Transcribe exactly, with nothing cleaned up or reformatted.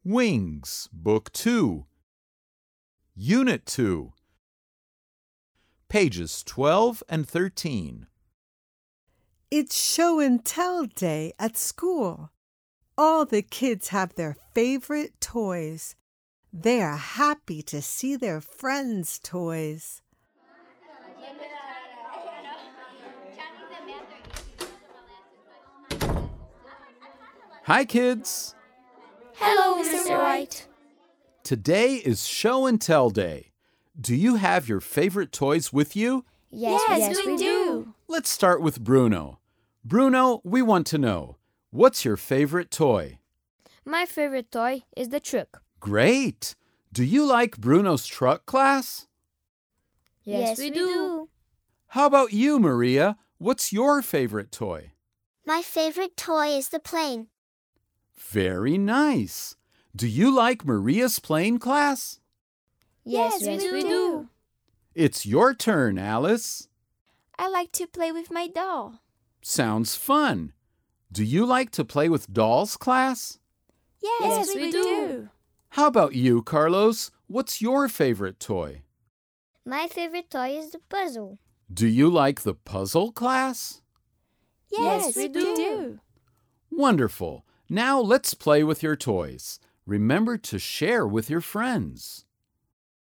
Wings, Book two, Unit two, pages twelve and thirteen. It's show and tell day at school. All the kids have their favorite toys. They are happy to see their friends' toys. Hi, kids! Hello, Mister White. Today is Show and Tell Day. Do you have your favorite toys with you? Yes, yes, we, we do. Let's start with Bruno. Bruno, we want to know, what's your favorite toy? My favorite toy is the truck. Great! Do you like Bruno's truck, class? Yes, yes we, we do. do. How about you, Maria? What's your favorite toy? My favorite toy is the plane. Very nice. Do you like Maria's plane, class? Yes, yes we, we do. It's your turn, Alice. I like to play with my doll. Sounds fun. Do you like to play with dolls, class? Yes, yes we, we do. do. How about you, Carlos? What's your favorite toy? My favorite toy is the puzzle. Do you like the puzzle, class? Yes, yes we, we do. do. Wonderful. Now let's play with your toys. Remember to share with your friends.